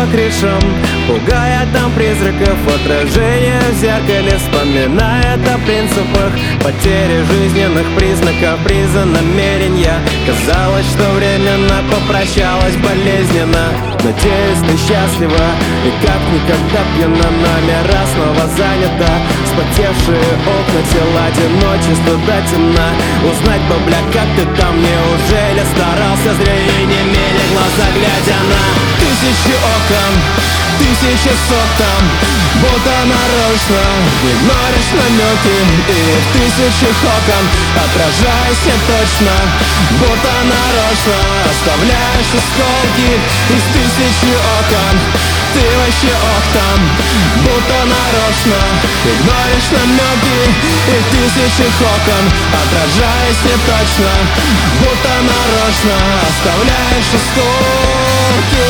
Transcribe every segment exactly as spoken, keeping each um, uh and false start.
крышам, пугая там призраков, отражение в зеркале, вспоминает о принципах, потере жизненных признаков, приза намерения. Казалось, что временно попрощалась болезненно. Надеюсь, ты счастлива и как никогда пьяна. Номера снова занята, вспотевшие окна, тела, одиночество до темна. Узнать бы, бля, как ты там, неужели старался зря и не имели глаза, глядя на тысячи окон, тысячи сот там, будто нарочно игноришь намеки. И в тысячах окон отражаясь точно, будто нарочно оставляешь осколки. Из тысячи окон ты вообще ок там, будто нарочно игноришь намеки. И в тысячах окон отражаясь точно, будто нарочно оставляешь осколки.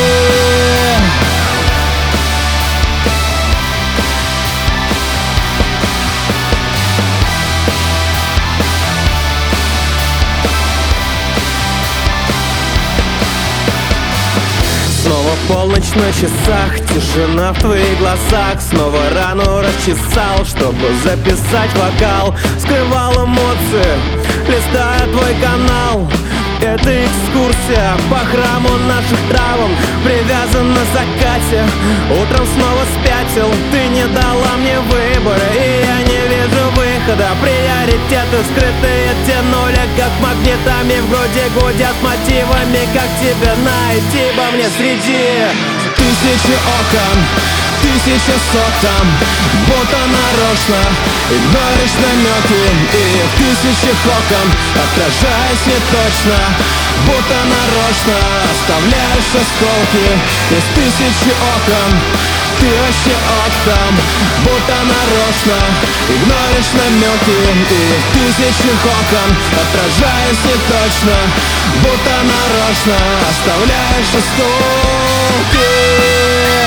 Снова полночь на часах, тишина в твоих глазах. Снова рану расчесал, чтобы записать вокал. Скрывал эмоции, листая твой канал. Это экскурсия по храму наших травм, привязан на закате. Утром снова спятил, ты не дала мне выбора, и я не вижу выхода. Приоритеты скрытые тянули, как магнитами. В груди гудят мотивами, как тебя найти бы мне среди тысячи окон, тысяча сот там, будто нарочно игноришь намеки. И в тысячах окон отражаясь точно, будто нарочно оставляешь осколки. Из тысячи окон ты вообще ок там, будто нарочно игноришь намеки. И в тысячах окон отражаясь точно, будто нарочно оставляешь осколки.